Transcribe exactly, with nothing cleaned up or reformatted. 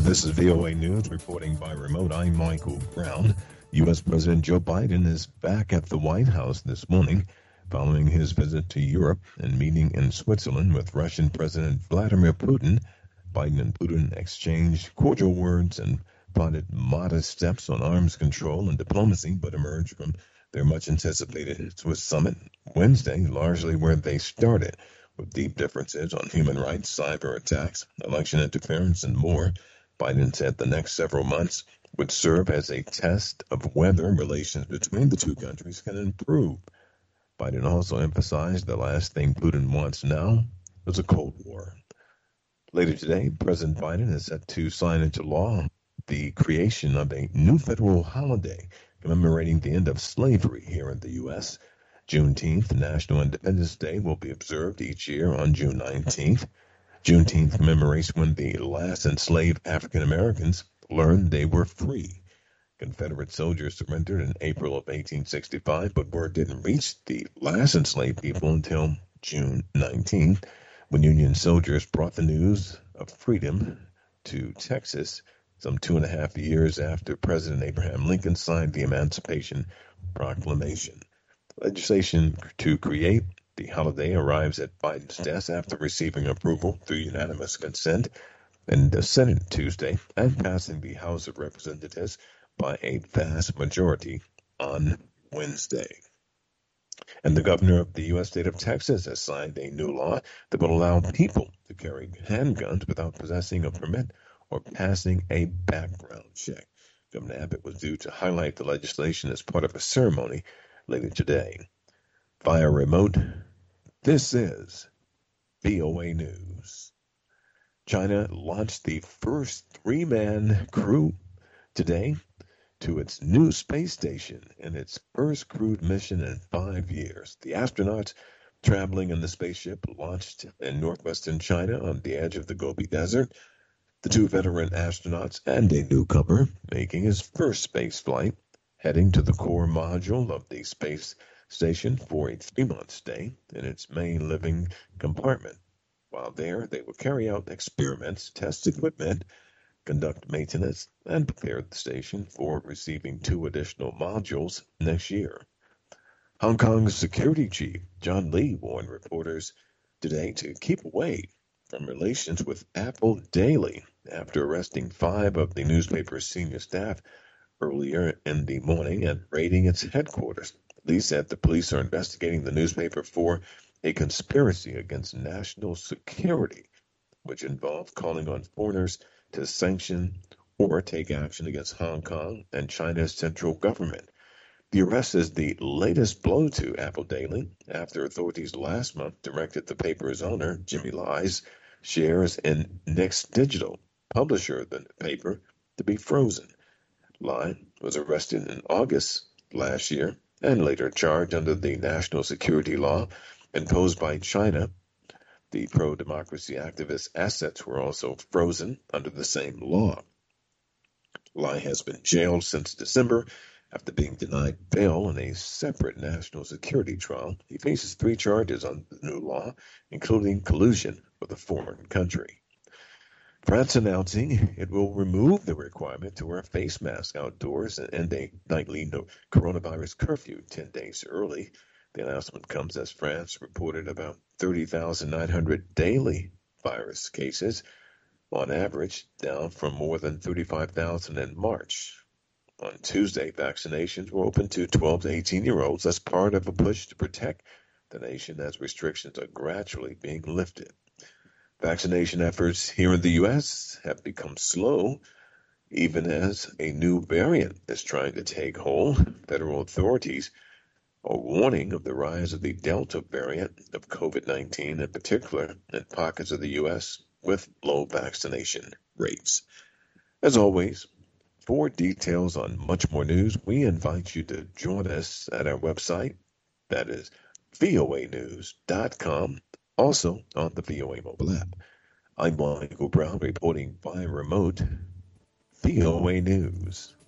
This is V O A News reporting by remote. I'm Michael Brown. U S. President Joe Biden is back at the White House this morning following his visit to Europe and meeting in Switzerland with Russian President Vladimir Putin. Biden and Putin exchanged cordial words and plotted modest steps on arms control and diplomacy, but emerged from their much-anticipated Swiss summit Wednesday largely where they started, with deep differences on human rights, cyber attacks, election interference, and more. Biden said the next several months would serve as a test of whether relations between the two countries can improve. Biden also emphasized the last thing Putin wants now is a Cold War. Later today, President Biden is set to sign into law the creation of a new federal holiday commemorating the end of slavery here in the U S Juneteenth, National Independence Day, will be observed each year on June nineteenth. Juneteenth commemorates when the last enslaved African Americans learned they were free. Confederate soldiers surrendered in April of eighteen sixty-five, but word didn't reach the last enslaved people until June nineteenth, when Union soldiers brought the news of freedom to Texas some two and a half years after President Abraham Lincoln signed the Emancipation Proclamation. Legislation to create the holiday arrives at Biden's desk after receiving approval through unanimous consent in the Senate Tuesday and passing the House of Representatives by a vast majority on Wednesday. And the governor of the U S state of Texas has signed a new law that will allow people to carry handguns without possessing a permit or passing a background check. Governor Abbott was due to highlight the legislation as part of a ceremony later today. Via remote, this is V O A News. China launched the first three-man crew today to its new space station in its first crewed mission in five years. The astronauts traveling in the spaceship launched in northwestern China on the edge of the Gobi Desert. The two veteran astronauts and a newcomer making his first space flight, heading to the core module of the space station for a three-month stay in its main living compartment. While there, they will carry out experiments, test equipment, conduct maintenance, and prepare the station for receiving two additional modules next year. Hong Kong's security chief, John Lee, warned reporters today to keep away from relations with Apple Daily after arresting five of the newspaper's senior staff earlier in the morning and raiding its headquarters. Lee said the police are investigating the newspaper for a conspiracy against national security, which involved calling on foreigners to sanction or take action against Hong Kong and China's central government. The arrest is the latest blow to Apple Daily after authorities last month directed the paper's owner, Jimmy Lai's shares in Next Digital, publisher of the paper, to be frozen. Lai was arrested in August last year and later charged under the national security law imposed by China. The pro-democracy activist's assets were also frozen under the same law. Lai has been jailed since December after being denied bail in a separate national security trial. He faces three charges under the new law, including collusion with a foreign country. France announcing it will remove the requirement to wear a face mask outdoors and end a nightly no coronavirus curfew ten days early. The announcement comes as France reported about thirty thousand nine hundred daily virus cases, on average, down from more than thirty-five thousand in March. On Tuesday, vaccinations were open to twelve to eighteen-year-olds as part of a push to protect the nation as restrictions are gradually being lifted. Vaccination efforts here in the U S have become slow, even as a new variant is trying to take hold. Federal authorities are warning of the rise of the Delta variant of COVID nineteen, in particular in pockets of the U S with low vaccination rates. As always, for details on much more news, we invite you to join us at our website, that is V O A news dot com, also on the V O A mobile app. I'm Michael Brown reporting by remote V O A News.